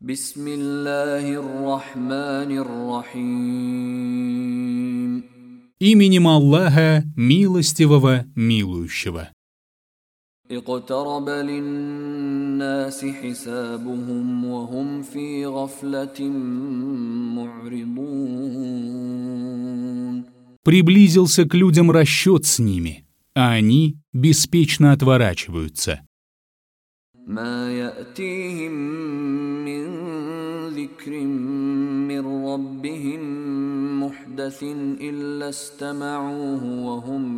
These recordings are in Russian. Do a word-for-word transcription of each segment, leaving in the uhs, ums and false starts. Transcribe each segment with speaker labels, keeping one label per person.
Speaker 1: Бисмиллахир-рахманир-рахим.
Speaker 2: Именем Аллаха, милостивого, милующего.
Speaker 1: اقترب للناس حسابهم وهم في غفلة معرضون.
Speaker 2: Приблизился к людям расчет с ними, а они беспечно отворачиваются.
Speaker 1: ما يأتيهم من ذكر من ربهم محدث إلا استمعوه وهم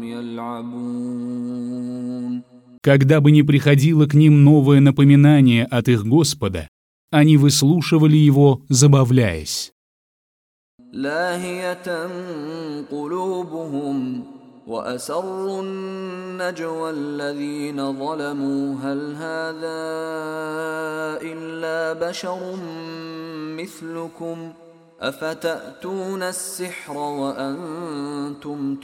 Speaker 1: يلعبون.
Speaker 2: Когда бы ни приходило к ним новое напоминание от их Господа, они выслушивали его, забавляясь.
Speaker 1: لاهية قلوبهم وأسروا النجوى الذين ظلموا هل هذا إلا بشر مثلكم أفتأتون السحر وأنتم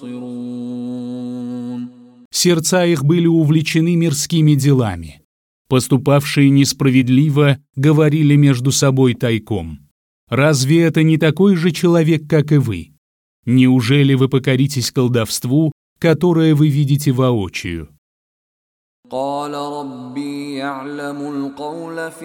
Speaker 1: تبصرون.
Speaker 2: Сердца их были увлечены мирскими делами. Поступавшие несправедливо говорили между собой тайком. Разве это не такой же человек, как и вы? Неужели вы покоритесь колдовству, которое вы видите воочию?
Speaker 1: قال ربي يعلم القول في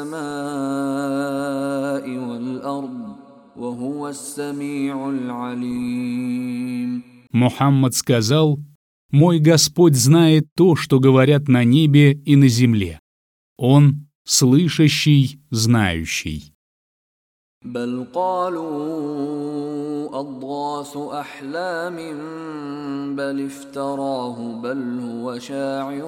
Speaker 1: السماء والأرض وهو السميع العليم.
Speaker 2: Мухаммад сказал: «Мой Господь знает то, что говорят на небе и на земле. Он слышащий, знающий».
Speaker 1: بل قالوا أضغاث أحلام بل افتراه بل هو شاعر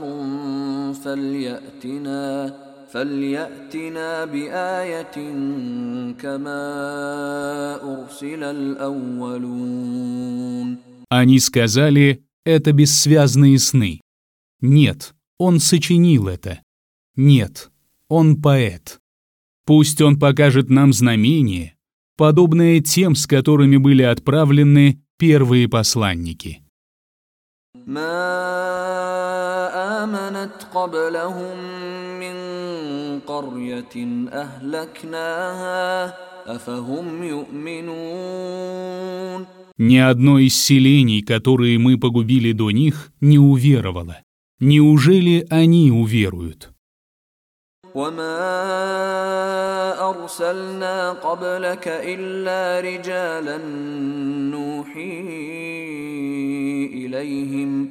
Speaker 1: فليأتنا فليأتنا بآية كما أرسل الأولون.
Speaker 2: Они сказали: «Это бессвязные сны». Нет, он сочинил это. Нет, он поэт. Пусть он покажет нам знамение, подобное тем, с которыми были отправлены первые посланники.
Speaker 1: ما آمنت قبلهم من قرية أهلكناها أفهم يؤمنون.
Speaker 2: Ни одно из селений, которые мы погубили до них, не уверовало. Неужели они уверуют?
Speaker 1: وما أرسلنا قبلك إلا رجالا نوحي إليهم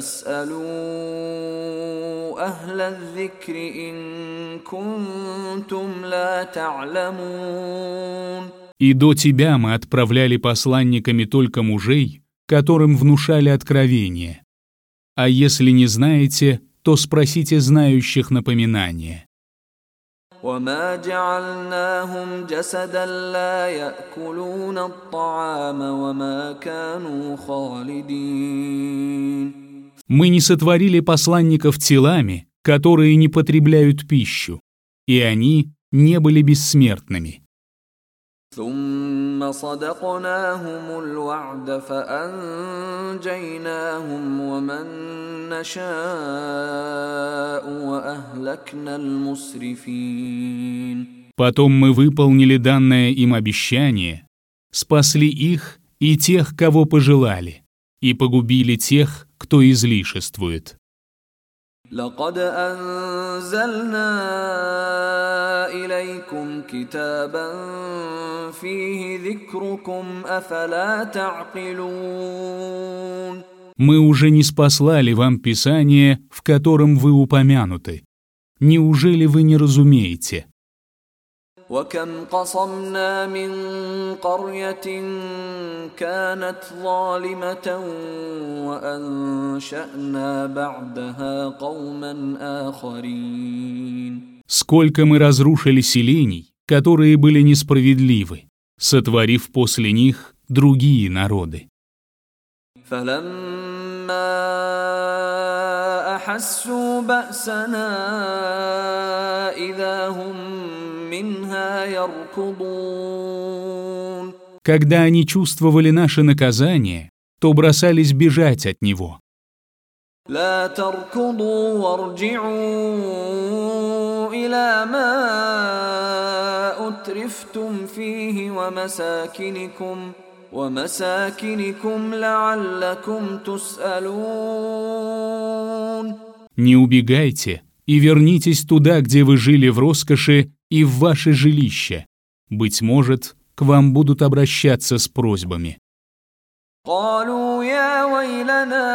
Speaker 1: فاسألوا أهل الذكر إن كنتم لا تعلمون.
Speaker 2: И до тебя мы отправляли посланниками только мужей, которым внушали откровение. А если не знаете, то спросите знающих напоминания.
Speaker 1: وما جعلناهم جسدا لا يأكلون الطعام وما كانوا خالدين.
Speaker 2: Мы не сотворили посланников телами, которые не потребляют пищу, и они не были бессмертными.
Speaker 1: ثم صدقناهم الوعد فأنجيناهم ومن نشاء وأهلكنا المسرفين.
Speaker 2: Потом мы выполнили данное им обещание, спасли их и тех, кого пожелали, и погубили тех, кто излишествует.
Speaker 1: لقد أنزلنا إليكم كتابا فيه ذكركم أفلا تعقلون.
Speaker 2: Мы уже не спаслали вам Писание, в котором вы упомянуты. Неужели вы не разумеете?
Speaker 1: وكم قصمنا من قرية كانت ظالمة وأنشأنا بعدها قوما آخرين.
Speaker 2: Сколько мы разрушили селений, которые были несправедливы, сотворив после них другие народы.
Speaker 1: فلما أحسوا بأسنا إذا هم منها يركضون.
Speaker 2: Когда они чувствовали наше наказание, то бросались бежать от него.
Speaker 1: لا تركضوا وارجعوا إلى ما أترفتم فيه ومساكنكم ومساكنكم لعلكم تسألون.
Speaker 2: Не убегайте и вернитесь туда, где вы жили в роскоши, и в ваше жилище. Быть может, к вам будут обращаться с просьбами.
Speaker 1: قالوا يا ويلنا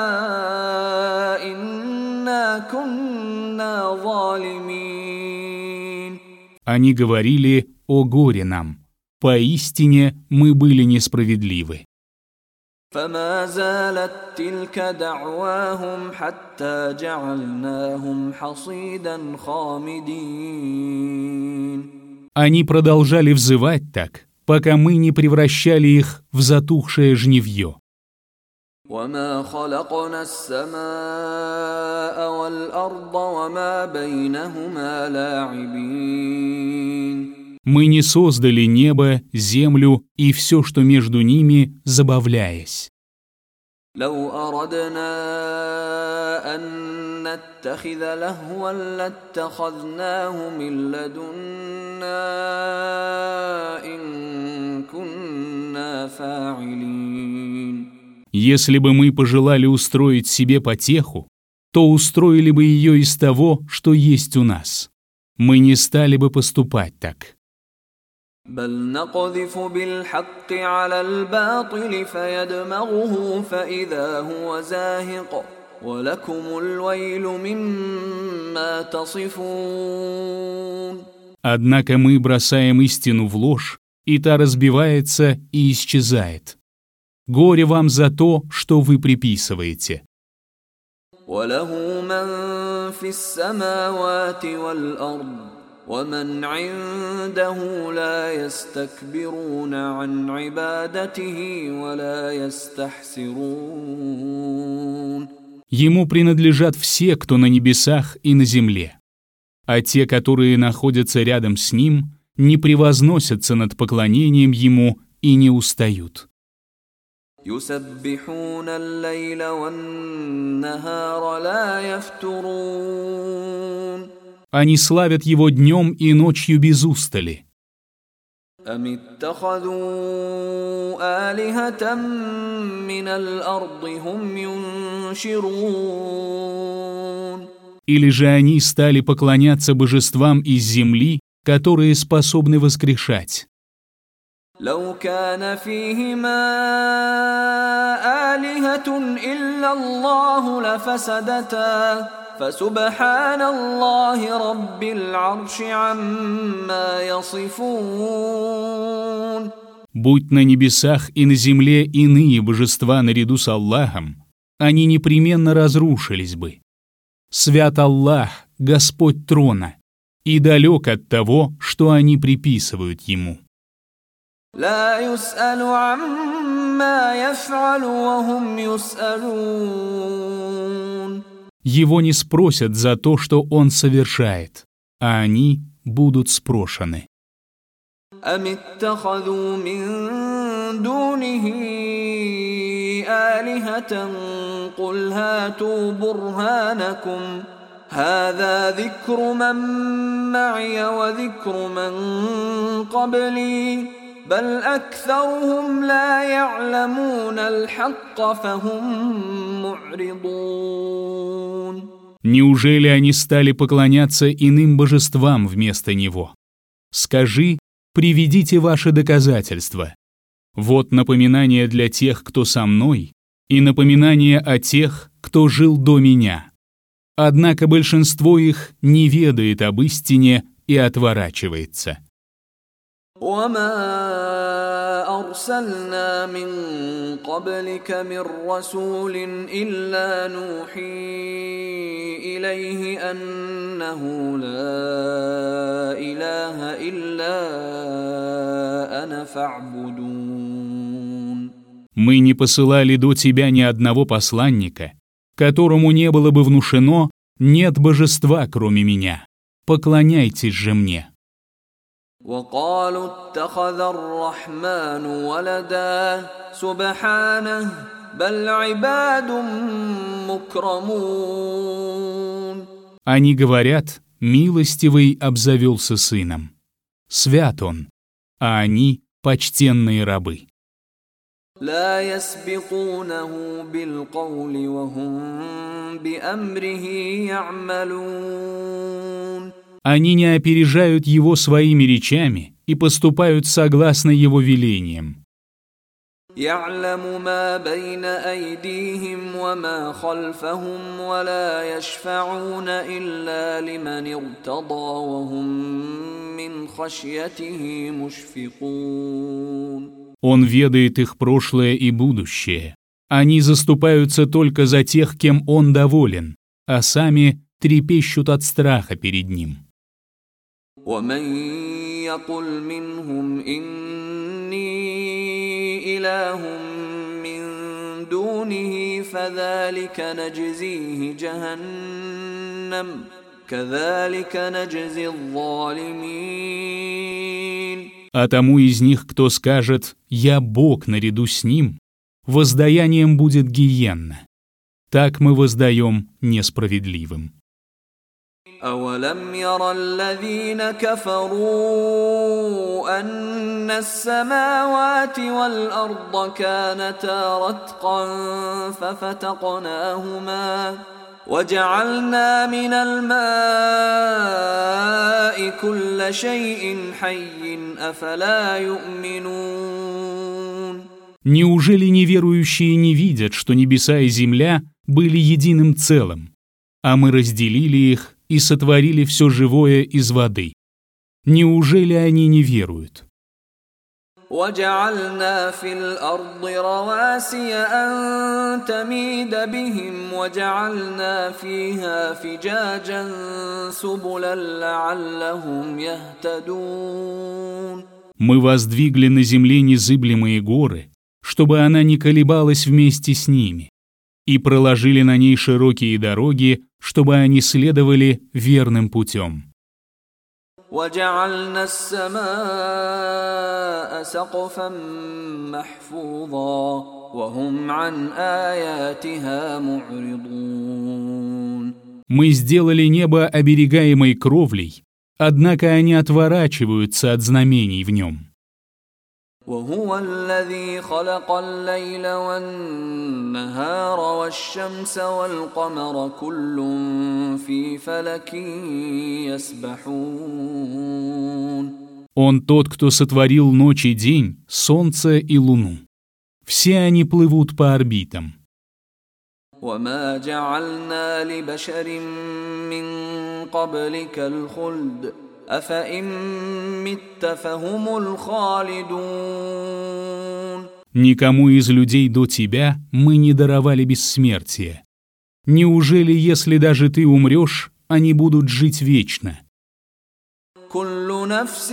Speaker 1: إنا كنا ظالمين.
Speaker 2: Они говорили: «О горе нам! Поистине мы были несправедливы».
Speaker 1: فما زالت تلك دعواهم حتى جعلناهم حصيدا خامدين.
Speaker 2: Они продолжали взывать так, пока мы не превращали их в затухшее жнивье.
Speaker 1: وما خلقنا السماء والأرض وما بينهما لاعبين.
Speaker 2: Мы не создали небо, землю и все, что между ними, забавляясь.
Speaker 1: لو أردنا أن نتخذ لهوا لاتخذناه من لدنا إن كنا فاعلين.
Speaker 2: Если бы мы пожелали устроить себе потеху, то устроили бы ее из того, что есть у нас. Мы не стали бы поступать так.
Speaker 1: بل نقذف بالحق على الباطل فيدمغه فإذا هو زاهق ولكم الويل مما تصفون.
Speaker 2: Однако мы бросаем истину в ложь, и та разбивается и исчезает. Горе вам за то, что вы приписываете.
Speaker 1: وله من في السماوات والأرض ومن عنده لا يستكبرون عن عبادته ولا يستحسرون.
Speaker 2: Ему принадлежат все, кто на небесах и на земле. А те, которые находятся рядом с ним, не превозносятся над поклонением ему и не устают.
Speaker 1: يسبحون الليل والنهار لا يفترون.
Speaker 2: Они славят его днем и ночью без устали.
Speaker 1: أم اتخذوا آلهة من الأرض هم ينشرون.
Speaker 2: Или же они стали поклоняться божествам из земли, которые способны воскрешать.
Speaker 1: لو كان فيهما آلهة إلا الله لفسدتا فسبحان الله رب العرش عما يصفون.
Speaker 2: Будь на небесах и на земле иные божества наряду с Аллахом, они непременно разрушились бы. Свят Аллах, Господь трона, и далек от того, что они приписывают Ему.
Speaker 1: لا يسأل عما يفعل وهم يسألون.
Speaker 2: Его не спросят за то, что он совершает, а они будут спрошены.
Speaker 1: أم اتخذوا من دونه آلهة قل هاتوا برهانكم هذا ذكر من معي وذكر من قبلي بل أكثرهم لا يعلمون الحق فهم معرضون.
Speaker 2: Неужели они стали поклоняться иным божествам вместо него? Скажи: приведите ваши доказательства. Вот напоминание для тех, кто со мной, и напоминание о тех, кто жил до меня. Однако большинство их не ведает об истине и отворачивается.
Speaker 1: وما أرسلنا من قبلك من رسول إلا نوحي إليه أنه لا إله إلا أنا فاعبدون.
Speaker 2: Мы не посылали до тебя ни одного посланника, которому не было бы внушено: нет божества, кроме меня. Поклоняйтесь же мне.
Speaker 1: وقالوا اتخذ الرحمن ولدا سبحانه بل عباد مكرمون.
Speaker 2: Они говорят: милостивый обзавелся сыном. свят Он, а они – почтенные рабы.
Speaker 1: لا يسبقونه بالقول وهم بأمره يعملون.
Speaker 2: Они не опережают Его своими речами и поступают согласно Его велениям.
Speaker 1: يعلم ما بين أيديهم وما خلفهم ولا يشفعون إلا لمن ارتضى وهم من خشيته مشفقون.
Speaker 2: Он ведает их прошлое и будущее. Они заступаются только за тех, кем Он доволен, а сами трепещут от страха перед Ним.
Speaker 1: ومن يقل منهم إني إله من دونه فذلك نجزيه جهنم كذلك نجزي الظالمين.
Speaker 2: А тому из них, кто скажет «Я Бог наряду с Ним», воздаянием будет гиенна. Так мы воздаем несправедливым.
Speaker 1: أولم ير الذين كفروا أن السماوات والأرض كانتا رتقا ففتقناهما وجعلنا من الماء كل شيء حي أفلا يؤمنون.
Speaker 2: Неужели неверующие не видят, что небеса и земля были единым целым, а мы разделили их и сотворили все живое из воды? Неужели они не веруют?
Speaker 1: وجعلنا في الأرض رواسي أن تميد بهم وجعلنا فيها فجاجا سبلا لعلهم يهتدون.
Speaker 2: Мы воздвигли на земле незыблемые горы, чтобы она не колебалась вместе с ними, и проложили на ней широкие дороги, чтобы они следовали верным путем.
Speaker 1: وجعلنا السماء سقفا محفوظا وهم عن آياتها معرضون.
Speaker 2: Мы сделали небо оберегаемой кровлей, однако они отворачиваются от знамений в нем.
Speaker 1: وهو الذي خلق الليل والنهار والشمس والقمر كل في فلك يسبحون.
Speaker 2: Он тот, кто сотворил ночь и день, солнце и луну. Все они плывут по орбитам.
Speaker 1: وما جعلنا لبشر من قبلك الخلد أفإن مت فهم الخالدون.
Speaker 2: Никому из людей до тебя мы не даровали бессмертие. Неужели, если даже ты умрешь, они будут жить вечно?
Speaker 1: كل نفس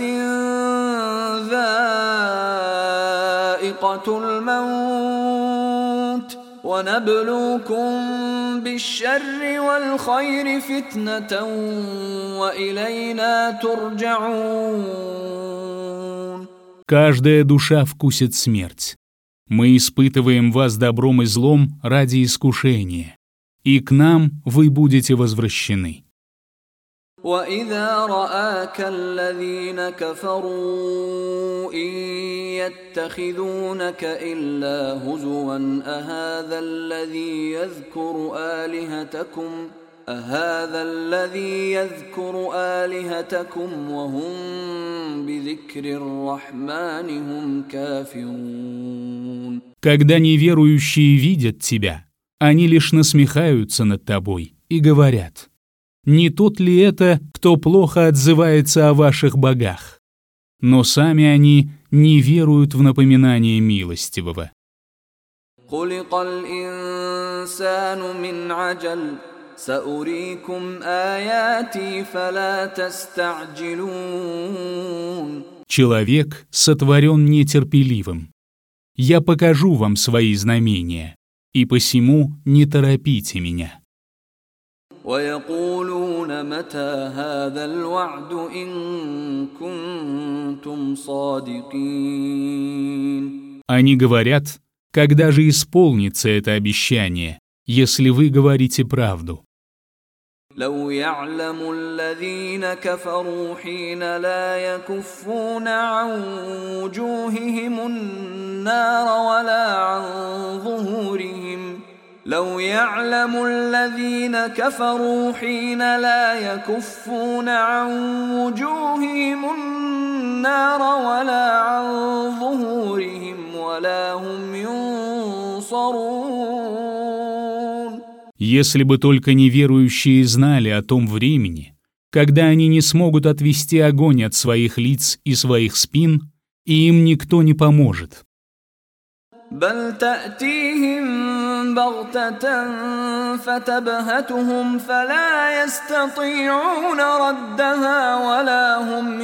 Speaker 1: ذائقة الموت ونبلوكم بالشر والخير فتنة وإلينا ترجعون.
Speaker 2: Каждая душа вкусит смерть. Мы испытываем вас добром и злом ради искушения, и к нам вы будете возвращены.
Speaker 1: وإذا رآك الذين كفروا إن يتخذونك إلا هزوا أهذا الذي يذكر آلهتكم أهذا الذي يذكر آلهتكم وهم بذكر الرحمن هم كافرون.
Speaker 2: Когда неверующие видят тебя, они лишь насмехаются над тобой и говорят: не тот ли это, кто плохо отзывается о ваших богах? Но сами они не веруют в напоминание милостивого.
Speaker 1: خلق الإنسان من عجل سأريكم آياتي فلا تستعجلون.
Speaker 2: Человек сотворен нетерпеливым. Я покажу вам свои знамения, и посему не торопите меня.
Speaker 1: ويقولون متى هذا الوعد إن كنتم صادقين.
Speaker 2: Они говорят: когда же исполнится это обещание, если вы говорите правду?
Speaker 1: لو يعلم الذين كفروا حين لا يكفون عن وجوههم النار ولا عن ظهورهم لو يعلم الذين كفروا حين لا يكفون عن وجوههم النار ولا عن ظهورهم ولا هم ينصرون.
Speaker 2: Если бы только неверующие знали о том времени, когда они не смогут отвести огонь от своих лиц и своих спин, и им никто не поможет.
Speaker 1: بل تأتيهم بغتة فتبهتهم فلا يستطيعون ردها ولا هم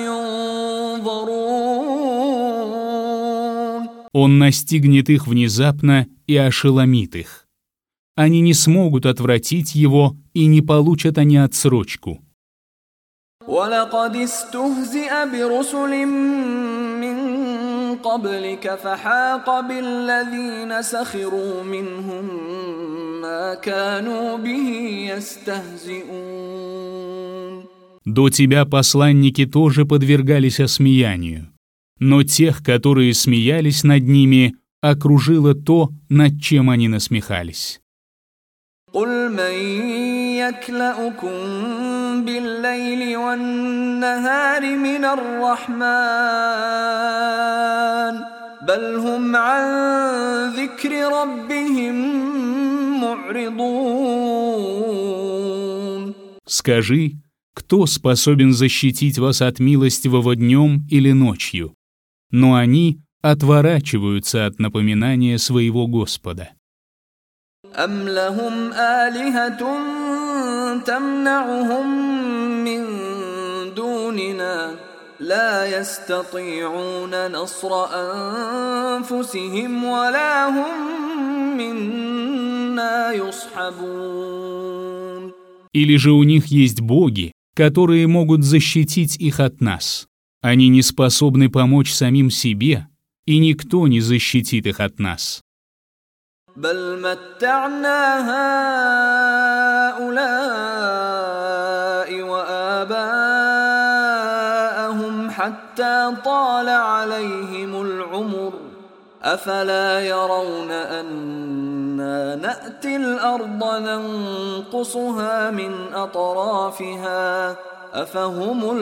Speaker 1: ينظرون.
Speaker 2: Он настигнет их внезапно и ошеломит их. Они не смогут отвратить его и не получат они отсрочку.
Speaker 1: وَلَقَدِ اسْتُهْزِئَ بِرُسُلٍ مِّن قَبْلِكَ فَحَاقَ بِالَّذِينَ سَخِرُوا مِنْهُم مَّا كَانُوا بِهِ يَسْتَهْزِئُونَ.
Speaker 2: До тебя посланники тоже подвергались осмеянию, но тех, которые смеялись над ними, окружило то, над чем они насмехались.
Speaker 1: قُلْ مَن يَكْلَؤُكُم بِاللَّيْلِ وَالنَّهَارِ مِنَ الرَّحْمَنِ بَلْ هُمْ عَن ذِكْرِ رَبِّهِم مُّعْرِضُونَ.
Speaker 2: Скажи, кто способен защитить вас от милостивого днем или ночью? Но они отворачиваются от напоминания своего Господа.
Speaker 1: أَمْ لَهُمْ آلِهَةٌ تَمْنَعُهُم مِّن دُونِنَا لَا يَسْتَطِيعُونَ نَصْرَ أَنفُسِهِمْ وَلَا هُم مِّنَّا يُصْحَبُونَ.
Speaker 2: Или же у них есть боги, которые могут защитить их от нас. Они не способны помочь самим себе, и никто не защитит их от нас.
Speaker 1: بل متعنا هؤلاء وآباءهم حتى طال عليهم العمر أفلا يرون أنا نأتي الأرض ننقصها من أطرافها أفهم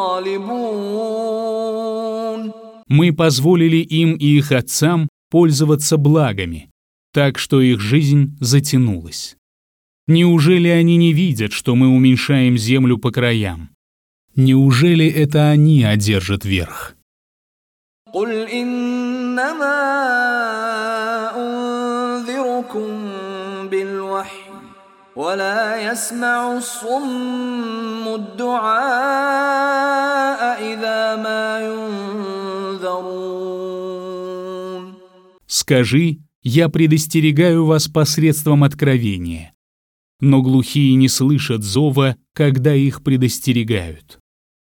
Speaker 1: الغالبون.
Speaker 2: Мы позволили им и их отцам пользоваться благами, так что их жизнь затянулась. Неужели они не видят, что мы уменьшаем землю по краям? Неужели это они одержат верх?
Speaker 1: قُلْ إِنَّمَا أُنذِرُكُم بِالْوَحْيِ وَلَا يَسْمَعُ الصُّمُّ الدُّعَاءَ إِذَا مَا يُنذَرُونَ.
Speaker 2: Скажи, я предостерегаю вас посредством откровения, но глухие не слышат зова, когда их предостерегают.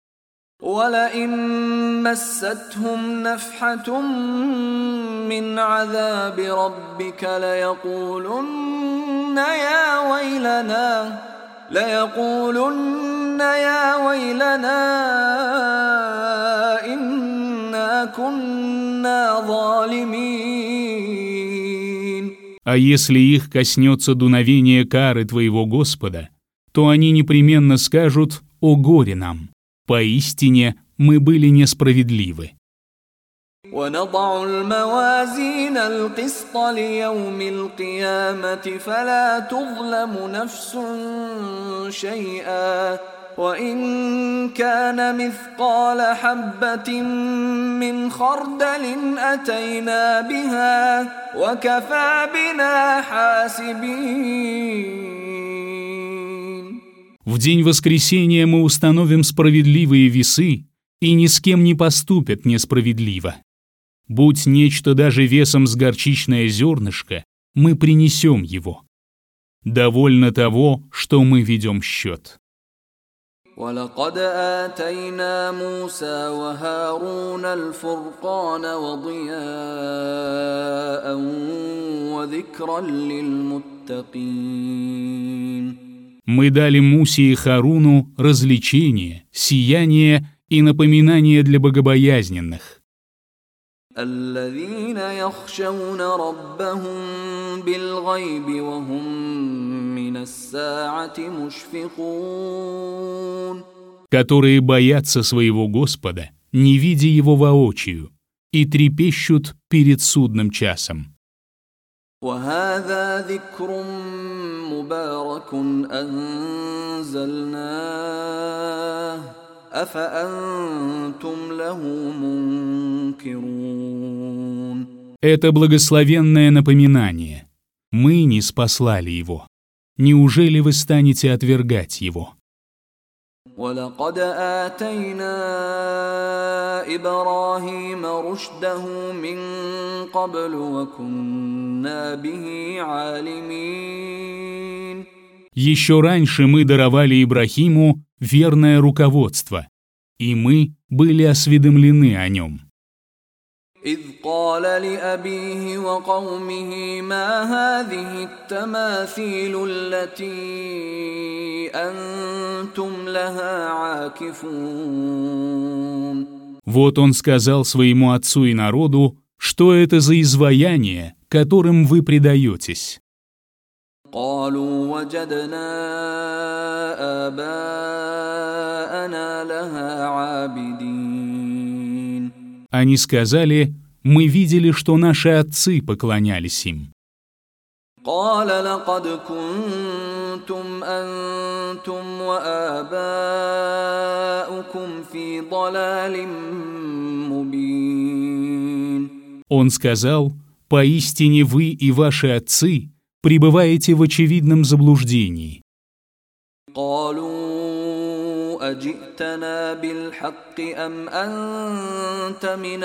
Speaker 1: وَلَئِن مَّسَّتْهُمْ نَفْحَةٌ مِّنْ عَذَابِ رَبِّكَ لَيَقُولُنَّ يَا وَيْلَنَا لَيَقُولُنَّ يَا وَيْلَنَا إِنَّا كُنَّا ظَالِمِينَ.
Speaker 2: А если их коснется дуновение кары твоего Господа, то они непременно скажут: «О горе нам! Поистине мы были несправедливы».
Speaker 1: وَنَضَعُ الْمَوَازِينَ الْقِسْطَ لِيَوْمِ الْقِيَامَةِ فَلَا تُظْلَمُ نَفْسٌ شَيْئًا وَإِن كَانَ مِثْقَالَ حَبَّةٍ مِّنْ خَرْدَلٍ أَتَيْنَا بِهَا وَكَفَى بِنَا حَاسِبِينَ.
Speaker 2: В день воскресения мы установим справедливые весы, и ни с кем не поступят несправедливо. Будь нечто даже весом с горчичное зернышко, мы принесем его. Довольно того, что мы ведем счет.
Speaker 1: وَلَقَدْ آتَيْنَا مُوسَى وَهَارُونَ الْفُرْقَانَ وَضِيَاءً وَذِكْرًا لِلْمُتَّقِينَ.
Speaker 2: Мы дали Мусе и Харуну развлечение, сияние и напоминание для богобоязненных.
Speaker 1: الذين يخشون ربهم بالغيب وهم من الساعة مشفقون,
Speaker 2: которые боятся своего Господа, не видя Его воочию, и трепещут перед судным часом.
Speaker 1: وهذا ذكر مبارك أنزلناه أفأنتم له منكرون.
Speaker 2: Это благословенное напоминание. Мы не спаслали его. Неужели вы станете отвергать его?
Speaker 1: وَلَقَدْ آتَيْنَا إِبْرَاهِيمَ رُشْدَهُ مِنْ قَبْلُ وَكُنَّا بِهِ عَالِمِينَ.
Speaker 2: Еще раньше мы даровали Ибрахиму верное руководство, и мы были осведомлены о нем.
Speaker 1: إِذْ قَالَ لِأَبِيهِ وَقَوْمِهِ مَا هَذِهِ التَّمَاثِيلُ الَّتِي أَنْتُمْ لَهَا عَاكِفُونَ.
Speaker 2: Вот он сказал своему отцу и народу, что это за изваяние, которым вы предаетесь.
Speaker 1: قالوا وجدنا آباءنا لها عابدين.
Speaker 2: Они сказали: мы видели, что наши отцы поклонялись им.
Speaker 1: قال لقد كنتم أنتم وآباؤكم في ضلال مبين.
Speaker 2: Он сказал: поистине вы и ваши отцы пребываете в очевидном заблуждении.
Speaker 1: قالوا أجئتنا بالحق أم أنت من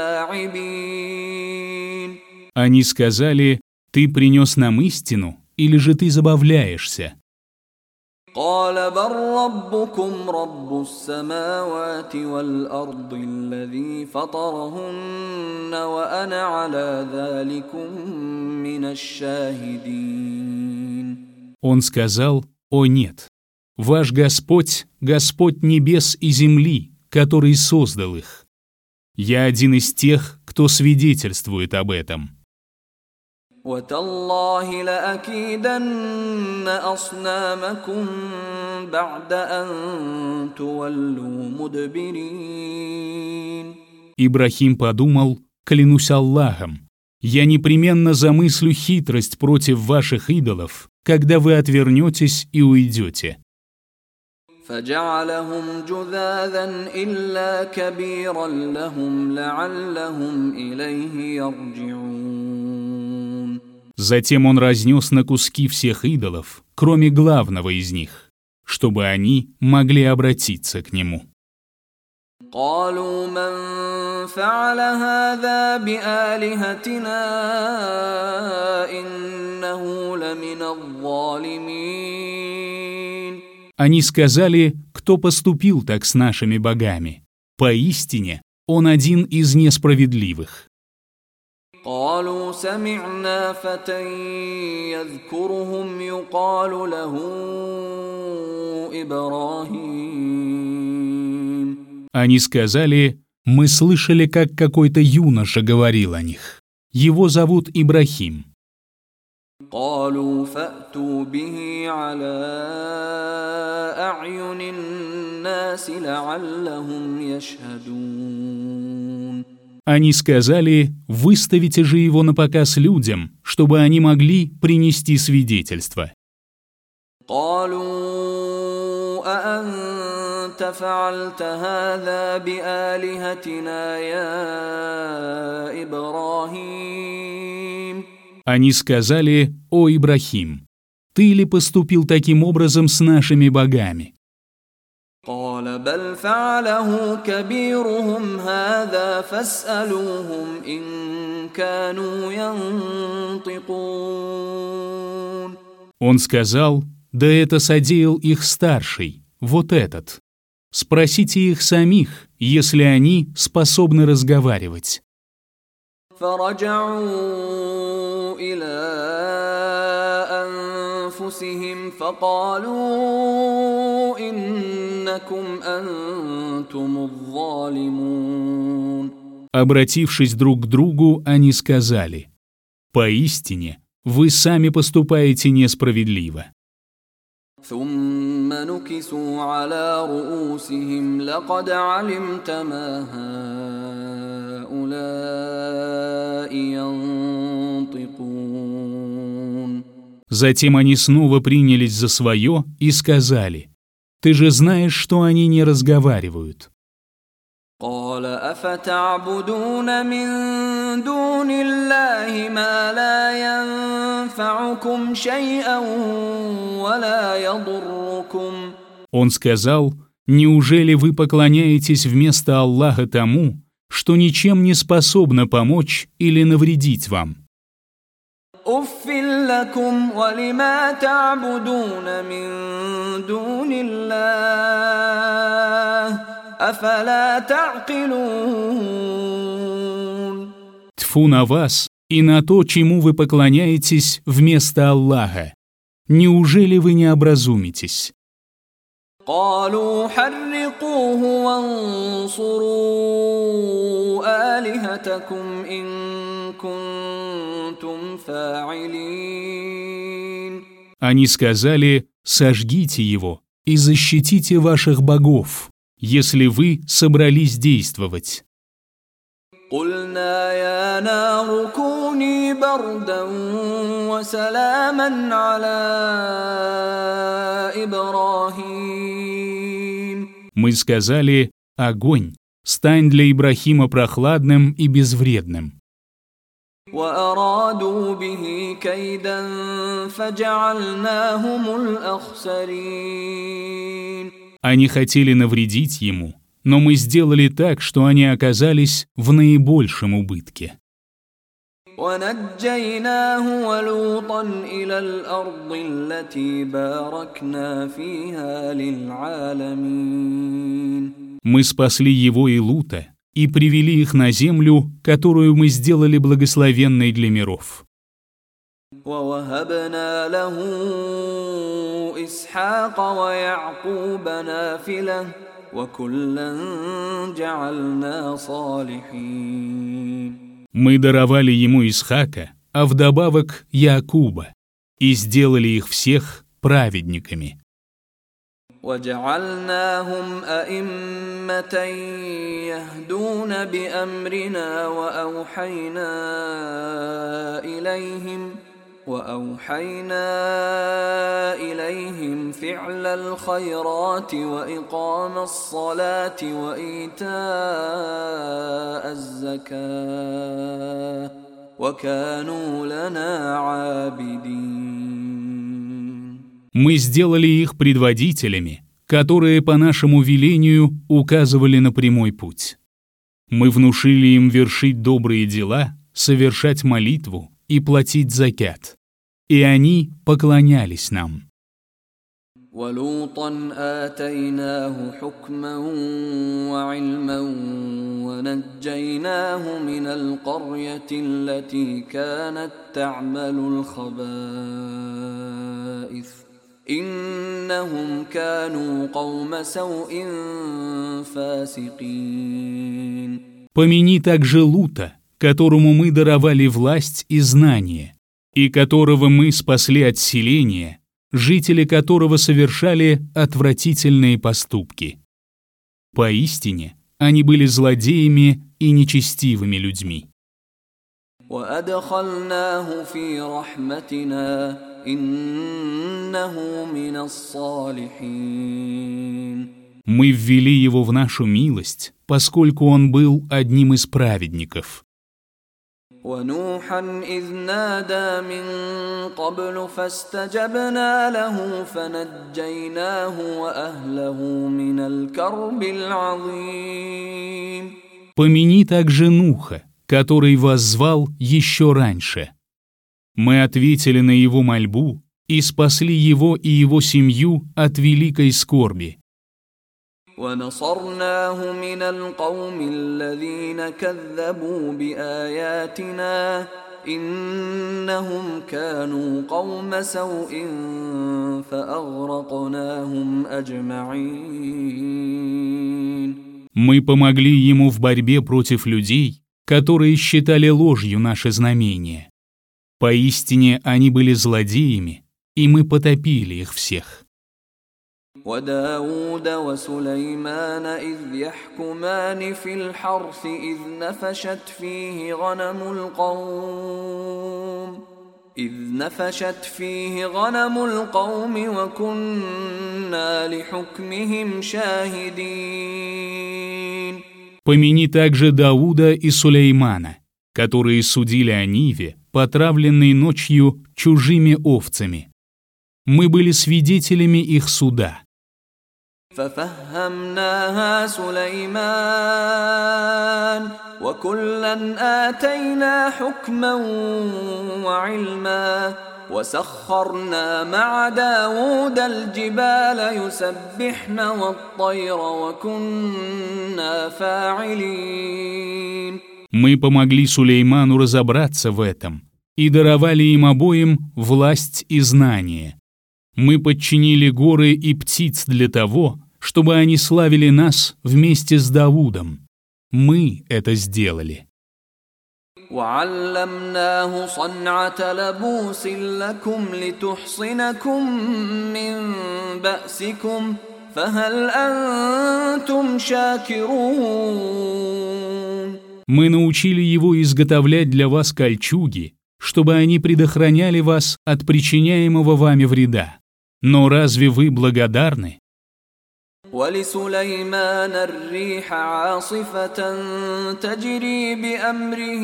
Speaker 1: اللاعبين.
Speaker 2: Они сказали: ты принес нам истину, или же ты забавляешься?
Speaker 1: قال بل ربكم رب السماوات والأرض الذي فطرهن وأنا على ذلكم من الشاهدين.
Speaker 2: Он сказал: о нет, ваш Господь, Господь небес и земли, который создал их. Я один из тех, кто свидетельствует об этом.
Speaker 1: وتالله لأكيدن أصنامكم بعد أن تولوا مدبرين.
Speaker 2: Ибрахим подумал: клянусь Аллахом, я непременно замыслю хитрость против ваших идолов, когда вы отвернетесь и уйдете.
Speaker 1: فجعلهم جذاذا إلا كبيرا لهم لعلهم إليه يرجعون.
Speaker 2: Затем он разнес на куски всех идолов, кроме главного из них, чтобы они могли обратиться к нему.
Speaker 1: قالوا من فعل هذا بآلهتنا إنه لمن الظالمين.
Speaker 2: Они сказали: кто поступил так с нашими богами? Поистине, он один из несправедливых.
Speaker 1: قالوا سمعنا فتى يذكرهم يقال له إبراهيم.
Speaker 2: Они сказали: мы слышали, как какой-то юноша говорил о них. Его зовут Ибрахим.
Speaker 1: قالوا فأتوا به على أعين الناس لعلهم يشهدون.
Speaker 2: Они сказали: выставите же его на показ людям, чтобы они могли принести свидетельство.
Speaker 1: قالوا أأنت فعلت هذا بآلهتنا يا إبراهيم.
Speaker 2: Они сказали: о Ибрахим, ты ли поступил таким образом с нашими богами?
Speaker 1: قال بل فعله كبيرهم هذا فاسألوهم إن كانوا ينطقون.
Speaker 2: Он сказал: да это содеял их старший, вот этот. Спросите их самих, если они способны разговаривать.
Speaker 1: فرجعوا إلى أنفسهم فقالوا إنكم أنتم الظالمون.
Speaker 2: Обратившись друг к другу, они сказали: «Поистине, вы сами поступаете несправедливо».
Speaker 1: ثم نكسوا على رؤوسهم لقد علمت ما هؤلاء ينطقون.
Speaker 2: Затем они снова принялись за свое и сказали: «Ты же знаешь, что они не разговаривают».
Speaker 1: قال أفتعبدون من دون الله ما لا ينفعكم شيئا ولا يضركم.
Speaker 2: Он сказал: «Неужели вы поклоняетесь вместо Аллаха тому, что ничем не способно помочь или навредить вам?»
Speaker 1: أُفٍّ لكم ولما تعبدون من دون الله أفلا تعقلون.
Speaker 2: Тьфу на вас и на то, чему вы поклоняетесь вместо Аллаха. Неужели вы не образумитесь?
Speaker 1: قالوا حرقوه وانصروا آلهتكم إن كنتم فاعلين.
Speaker 2: Они сказали: «Сожгите его и защитите ваших богов, если вы собрались действовать».
Speaker 1: قلنا يا نار كوني بردا وسلاما على إبراهيم.
Speaker 2: Мы сказали: «Огонь, стань для Ибрахима прохладным и безвредным».
Speaker 1: وأرادوا به كيدا فجعلناهم الأخسرين.
Speaker 2: Они хотели навредить ему, но мы сделали так, что они оказались в наибольшем убытке.
Speaker 1: ونجيناه ولوطا إلى الأرض التي باركنا فيها للعالمين.
Speaker 2: Мы спасли его и Лута и привели их на землю, которую мы сделали благословенной для миров.
Speaker 1: ووهبنا له إسحاق ويعقوب نافلة وكلا جعلنا صالحين.
Speaker 2: Мы даровали ему Исхака, а вдобавок Яакуба, и сделали их всех праведниками.
Speaker 1: وجعلناهم أئمة يهدون بأمرنا وأوحينا إليهم وأوحينا إليهم فعل الخيرات وإقام الصلاة وإيتاء الزكاة وكانوا لنا عابدين.
Speaker 2: Мы сделали их предводителями, которые по нашему велению указывали на прямой путь. Мы внушили им вершить добрые дела, совершать молитву и платить закят. И они поклонялись нам.
Speaker 1: ولوطا آتيناه حكما وعلما ونجيناه من القرية التي كانت تعمل الخبائث إنهم كانوا قوم سوء فاسقين.
Speaker 2: Помяни также Лута, которому мы даровали власть и знание, и которого мы спасли от селения, жители которого совершали отвратительные поступки. Поистине, они были злодеями и нечестивыми людьми.
Speaker 1: وأدخلناه في رحمتنا إنه من الصالحين.
Speaker 2: Мы ввели его в нашу милость, поскольку он был одним из праведников.
Speaker 1: ونوحا إذ نادى من قبل فاستجبنا له فنجيناه وأهله من الكرب العظيم.
Speaker 2: Помяни также Нуха, который воззвал еще раньше. Мы ответили на его мольбу и спасли его и его семью от великой скорби.
Speaker 1: ونصرناه من القوم الذين كذبوا بآياتنا إنهم كانوا قوم سوء فأغرقناهم أجمعين.
Speaker 2: Мы помогли ему в борьбе против людей, которые считали ложью наши знамения. Поистине они были злодеями, и мы потопили их всех.
Speaker 1: وداود وسليمان إذ يحكمان في الحرث إذ نفشت فيه غنم القوم إذ نفشت فيه غنم القوم وكنا لحكمهم شاهدين.
Speaker 2: Помяни также Дауда и Сулеймана, которые судили о Ниве, потравленной ночью чужими овцами. Мы были свидетелями их суда.
Speaker 1: ففهمناها سليمان وكلا آتينا حكما وعلما وسخرنا مع داود الجبال يسبحن والطير وكنا فاعلين.
Speaker 2: Мы помогли Сулейману разобраться в этом и даровали им обоим власть и знание. Мы подчинили горы и птиц для того, чтобы они славили нас вместе с Давудом. Мы это сделали.
Speaker 1: وعلمناه صنعة لبوس لكم لتحصنكم من بأسكم فهل أنتم شاكرون.
Speaker 2: Мы научили его изготовлять для вас кольчуги, чтобы они предохраняли вас от причиняемого вами вреда. Но разве вы благодарны?
Speaker 1: ولسليمان الريح عاصفة تجري بأمره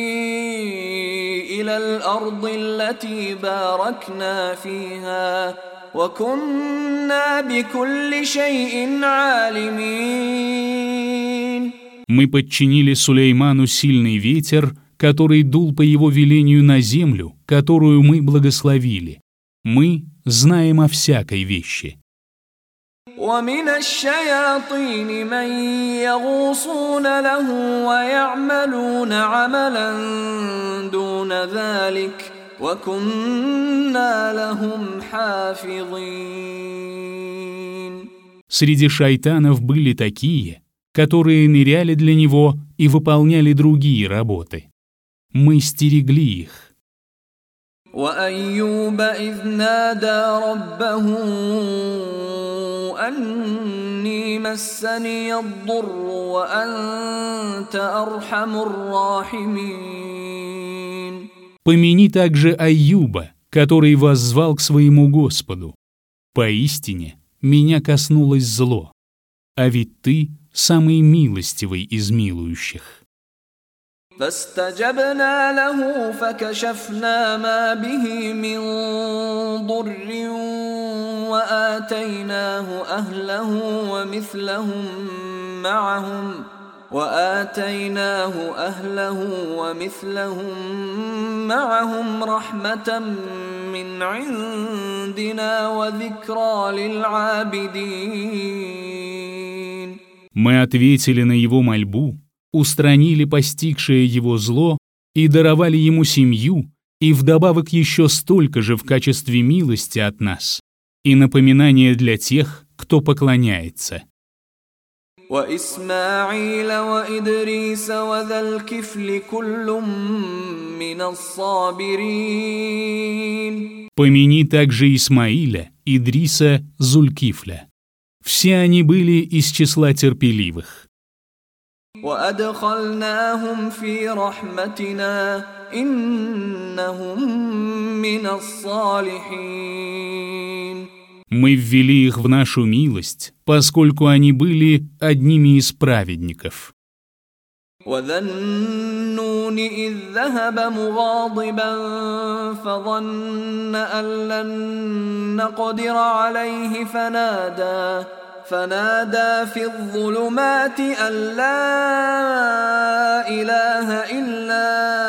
Speaker 1: إلى الأرض التي باركنا فيها وكنا بكل شيء عالمين.
Speaker 2: Мы подчинили Сулейману сильный ветер, который дул по его велению на землю, которую мы благословили. Мы знаем о всякой вещи.
Speaker 1: ومن الشياطين من يغوصون له ويعملون عملا دون ذلك وكنا لهم حافظين.
Speaker 2: Среди шайтанов были такие, которые ныряли для него и выполняли другие работы. Мы стерегли их.
Speaker 1: وأيوب إذ نادى ربه أني مسني الضر وأنت أرحم الراحمين.
Speaker 2: Помяни также Айюба, который воззвал к своему Господу. Поистине, меня коснулось зло, а ведь ты самый милостивый из милующих.
Speaker 1: فاستجبنا له فكشفنا ما به من ضر وآتيناه أهله ومثلهم معهم وآتيناه أهله ومثلهم معهم رحمة من عندنا وذكرى للعابدين.
Speaker 2: Мы ответили на его мольбу, устранили постигшее его зло и даровали ему семью, и вдобавок еще столько же в качестве милости от нас, и напоминание для тех, кто поклоняется.
Speaker 1: وإسماعيل وإدريس وذا الكفل كل من الصابرين.
Speaker 2: Помяни также Исмаиля, Идриса, Зулькифля. Все они были из числа терпеливых.
Speaker 1: وأدخلناهم في رحمتنا إنهم من الصالحين.
Speaker 2: Мы ввели их в нашу милость, поскольку они были одними из праведников.
Speaker 1: وذا النون إذ ذهب مغاضبا فظن أن لن نقدر عليه فنادى فنادى في الظلمات أن لا إله إلا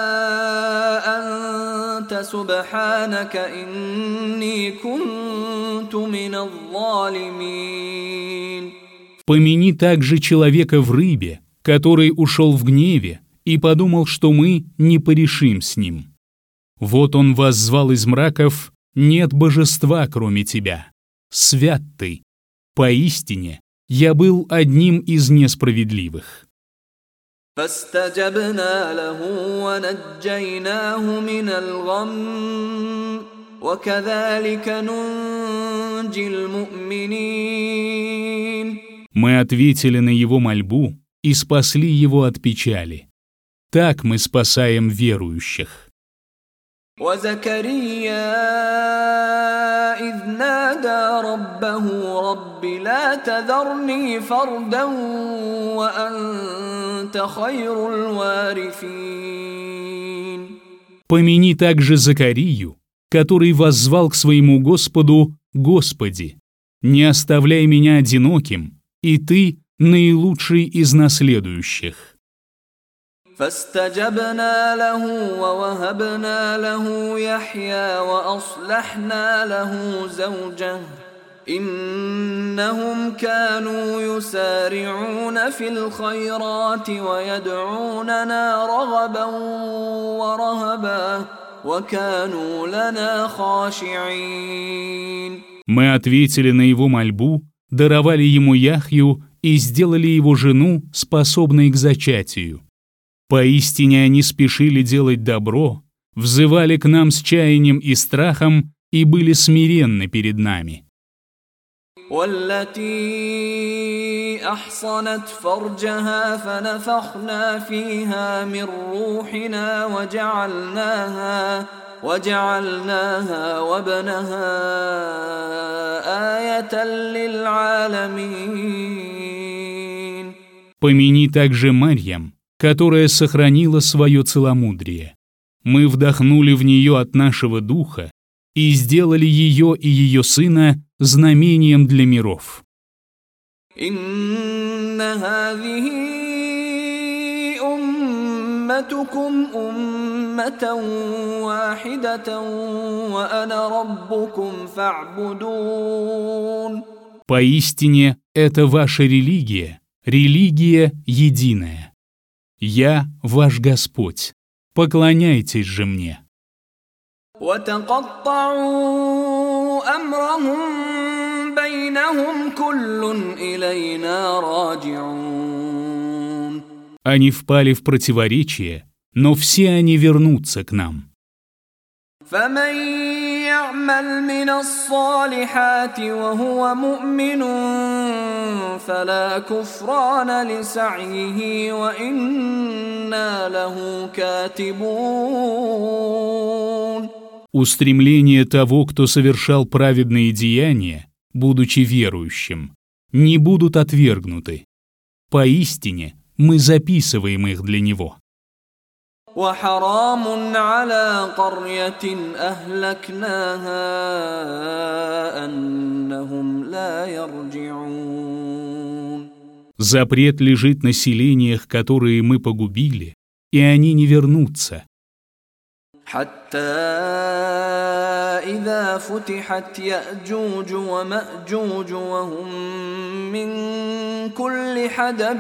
Speaker 1: أنت سبحانك إني كنت من الظالمين.
Speaker 2: Помяни также человека в рыбе, который ушел в гневе и подумал, что мы не порешим с ним. Вот он воззвал из мраков: «Нет божества, кроме тебя. Свят ты. Поистине, я был одним из несправедливых».
Speaker 1: فاستجبنا له ونجيناه من الغم وكذلك ننجي المؤمنين.
Speaker 2: Мы ответили на его мольбу и спасли его от печали. Так мы спасаем верующих.
Speaker 1: وزكريا إذ نادى ربه رب لا تذرني فردا وأنت خير الوارثين.
Speaker 2: Помяни также Закарию, который воззвал к своему Господу: «Господи, не оставляй меня одиноким, и Ты наилучший из наследующих».
Speaker 1: فاستجبنا له ووهبنا له يحيى وأصلحنا له زوجه إنهم كانوا يسارعون في الخيرات ويدعوننا رغبا ورهبا وكانوا لنا خاشعين.
Speaker 2: Мы ответили на его мольбу, даровали ему Яхью и сделали его жену способной к зачатию. Поистине они спешили делать добро, взывали к нам с чаянием и страхом и были смиренны перед нами.
Speaker 1: والتي أحصنت فرجها فنفخنا فيها من روحنا وجعلناها وجعلناها وابنها آية للعالمين.
Speaker 2: Помяни также Марьям, которая сохранила свое целомудрие. Мы вдохнули в нее от нашего духа и сделали ее и ее сына знамением для миров.
Speaker 1: «Инна хазихи умматукум умматан вахидатан ва ана раббукум фа'будун».
Speaker 2: Поистине, это ваша религия, религия единая. Я ваш Господь, поклоняйтесь же мне.
Speaker 1: وَتَقَطَّعُوا أَمْرَهُمْ بَيْنَهُمْ كُلٌّ إِلَيْنَا رَاجِعُونَ.
Speaker 2: Они впали в противоречие, но все они вернутся к нам.
Speaker 1: فَمَنْ يَعْمَلْ مِنَ الصَّالِحَاتِ وَهُوَ مُؤْمِنٌ فَلَا كُفْرَانَ لِسَعْيِهِ وَإِنَّا لَهُ كَاتِبُونَ.
Speaker 2: Устремления того, кто совершал праведные деяния, будучи верующим, не будут отвергнуты. Поистине, мы записываем их для него.
Speaker 1: وحرام على قرية أهلكناها أنهم لا يرجعون.
Speaker 2: Запрет лежит на селениях, которые мы погубили, и они не вернутся.
Speaker 1: حتى إذا فتحت يأجوج ومأجوج وهم من كل حدب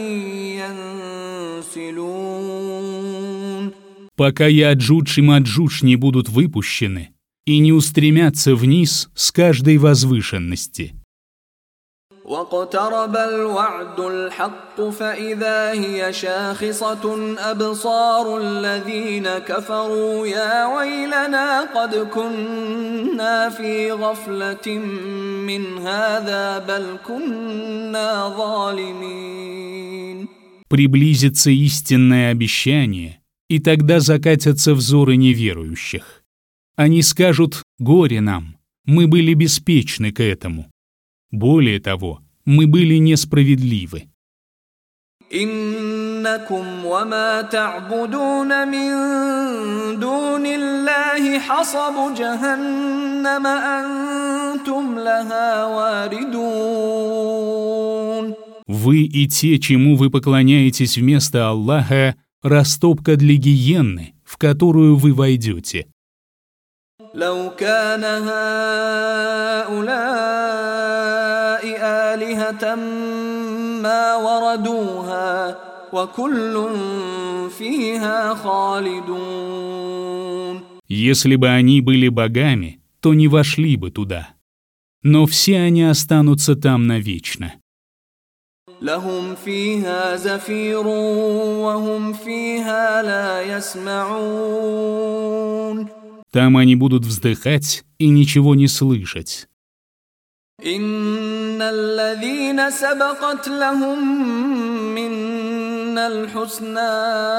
Speaker 1: ينسلون.
Speaker 2: Пока Яджудж и Маджудж не будут выпущены и не устремятся вниз с каждой возвышенности.
Speaker 1: واقترب الوعد الحق فإذا هي شاخصة أبصار الذين كفروا يا ويلنا قد كنا في غفلة من هذا بل كنا ظالمين.
Speaker 2: Приблизится истинное обещание, и тогда закатятся взоры неверующих. Они скажут: «Горе нам, мы были беспечны к этому». Более того, мы были несправедливы.
Speaker 1: إنكم وما تعبدون من دون الله حصب جهنم أنتم لها واردون.
Speaker 2: Вы и те, чему вы поклоняетесь вместо Аллаха, растопка для гиенны, в которую вы войдете.
Speaker 1: لو كان هؤلاء آلهة ما وردوها وكل فيها خالدون.
Speaker 2: Если бы они были богами, то не вошли бы туда. Но все они останутся там навечно.
Speaker 1: لهم فيها زفير وهم فيها لا يسمعون.
Speaker 2: Там они будут вздыхать и ничего не слышать.
Speaker 1: إن الذين سبقت لهم منا الحسنى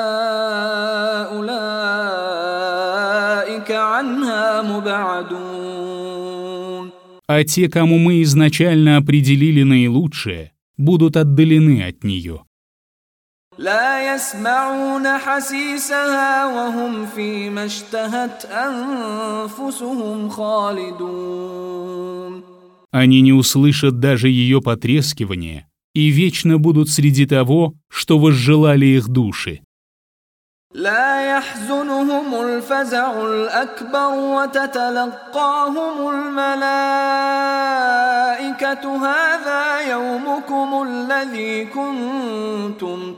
Speaker 1: أولئك عنها مبعدون.
Speaker 2: А те, кому мы изначально определили наилучшее, будут отдалены от нее.
Speaker 1: لا يسمعون حسيسها وهم فيما اشتهت أنفسهم خالدون.
Speaker 2: Они не услышат даже ее потрескивания и вечно будут среди того, что возжелали их души.
Speaker 1: لا يحزنهم الفزع الأكبر وتتلقاهم الملائكة هذا يومكم الذي كنتم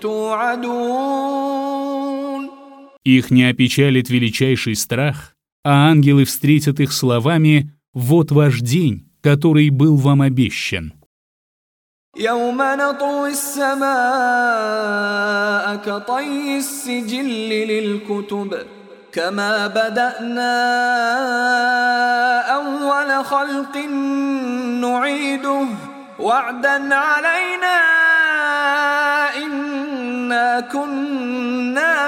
Speaker 1: توعدون.
Speaker 2: Их не опечалит величайший страх, а ангелы встретят их словами «Вот ваш день, который был вам обещан».
Speaker 1: يوم نطوي السماء كطي السجل للكتب كما بدأنا أول خلق نعيده وعدا علينا إنا كنا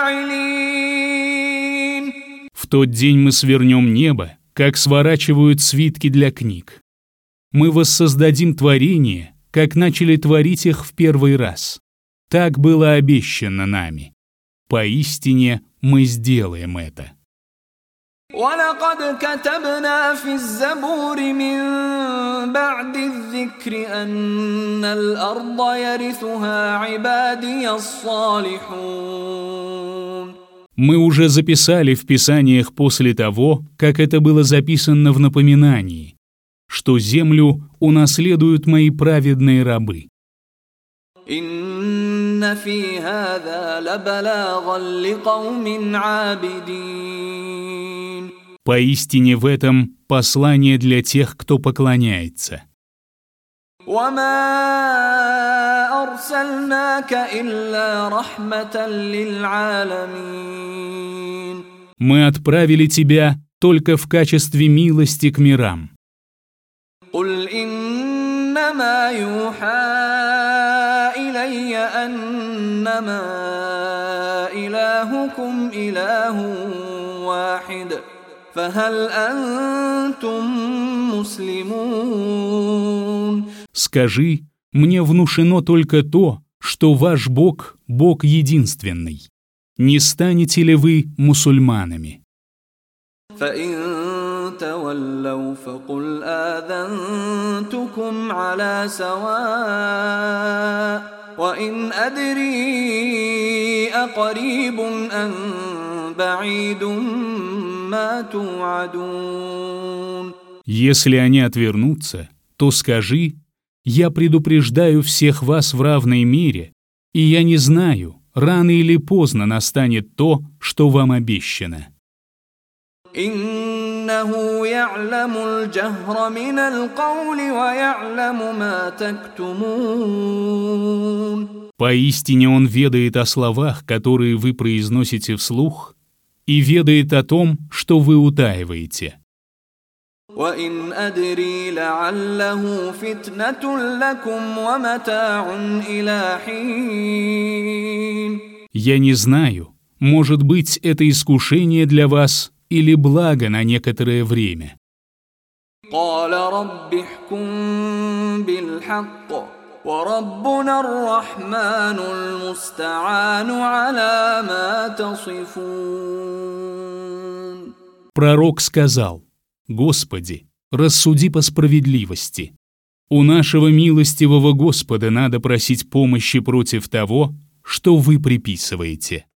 Speaker 1: فاعلين.
Speaker 2: В тот день мы свернем небо, как сворачивают свитки для книг. Мы воссоздадим творение, как начали творить их в первый раз. Так было обещано нами. Поистине мы сделаем это.
Speaker 1: وَلَقَدْ كَتَبْنَا فِي الزَّبُورِ مِن بَعْدِ الذِّكْرِ أَنَّ الْأَرْضَ يَرِثُهَا عِبَادِيَ الصَّالِحُونَ.
Speaker 2: Мы уже записали в Писаниях после того, как это было записано в напоминании, что землю унаследуют мои праведные рабы.
Speaker 1: إِنَّ فِي هَذَا لَبَلَاغًا لِقَوْمٍ عَابِدِينَ.
Speaker 2: Поистине в этом послание для тех, кто поклоняется.
Speaker 1: وَمَا أَرْسَلْنَاكَ إِلَّا رَحْمَةً لِلْعَالَمِينَ.
Speaker 2: Мы отправили тебя только в качестве милости к мирам.
Speaker 1: قُلْ إِنَّمَا يُوحَى إِلَيَّ أَنَّمَا إِلَٰهُكُمْ إِلَٰهٌ وَاحِدٌ فَهَلْ أَنْتُمْ مُسْلِمُونَ.
Speaker 2: Скажи, мне внушено только то, что ваш Бог – Бог единственный. Не станете ли вы мусульманами?
Speaker 1: فَإِن تَوَلَّوْا فَقُلْ آذَنْتُكُمْ عَلَى سَوَاءٍ وَإِنْ أَدْرِي أَقَرِيبٌ أَمْ بَعِيدٌ مَا تُوعَدُونَ.
Speaker 2: Если они отвернутся, то скажи, я предупреждаю всех вас в равной мере, и я не знаю, рано или поздно настанет то, что вам обещано.
Speaker 1: إِنَّهُ يَعْلَمُ الْجَهْرَ مِنَ الْقَوْلِ وَيَعْلَمُ مَا تَكْتُمُونَ.
Speaker 2: Поистине Он ведает о словах, которые вы произносите вслух, и ведает о том, что вы утаиваете.
Speaker 1: وَإِنْ أَدْرِي لَعَلَّهُ فِتْنَةٌ لَكُمْ وَمَتَاعٌ إِلَى حِينٍ.
Speaker 2: Я не знаю, может быть, это искушение для вас или благо на некоторое время.
Speaker 1: قَالَ رَبِّ احْكُم بِالْحَقِّ وَرَبُّنَا الرَّحْمَنُ الْمُسْتَعَانُ عَلَى مَا تَصِفُونَ.
Speaker 2: Пророк сказал: «Господи, рассуди по справедливости. У нашего милостивого Господа надо просить помощи против того, что вы приписываете».